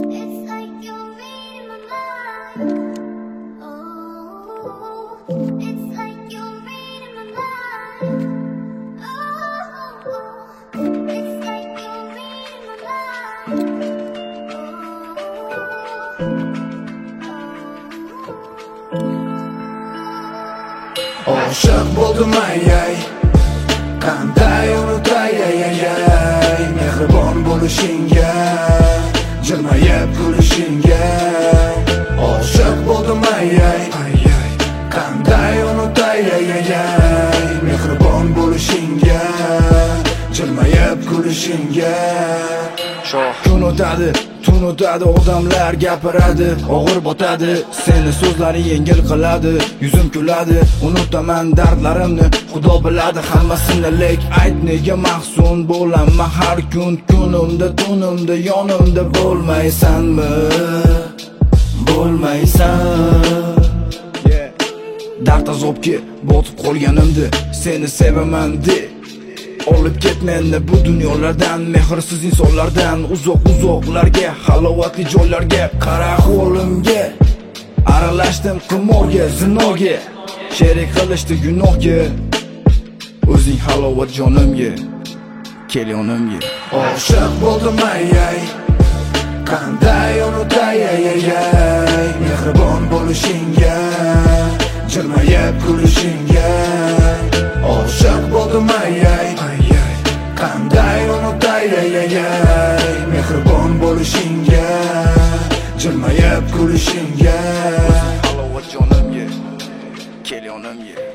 It's like you're reading my mind. Oh, it's like you're reading my mind. Oh, it's like you're reading my mind. Oshiq bo'ldim ay qanday unutay ay mehribon bo'lishingga, jilmayib kulishingga. Oshiq bo'ldim ay qanday unutay ay mehribon bo'lishingga, jilmayib kulishingga. Kun o'tadi, tun o'tadi, odamlar gapiradi, og'ir botadi, seni so'zlaring yengil qiladi, yuzim kuladi, unutaman dardlarimni, Xudo biladi hammasini, lek ayt nega mahzun bo'laman har kun, kunimda, tunimda, yonimda bo'lmaysanmi? Bo'lmaysan. Dard azobga botib qolganimda seni sevaman deb olib ket meni bu dunyolardan, mehrsiz insonlardan, uzoq-uzoqlarga, halovatli joylarga. Qara qo'limga aralashdim qimorga, zinoga, sherik qilishdi gunohga. O'zing halovat jonimga, kel yonimga. Oshiq bo'ldim ay qanday unutay ay mehribon bo'lishingga, jilmayib kulishingga. Oshiq bo'ldim ay qanday unutay ay mehribon bo'lishingga, jilmayib kulishingga. Halovat jonimga, kel yonimga.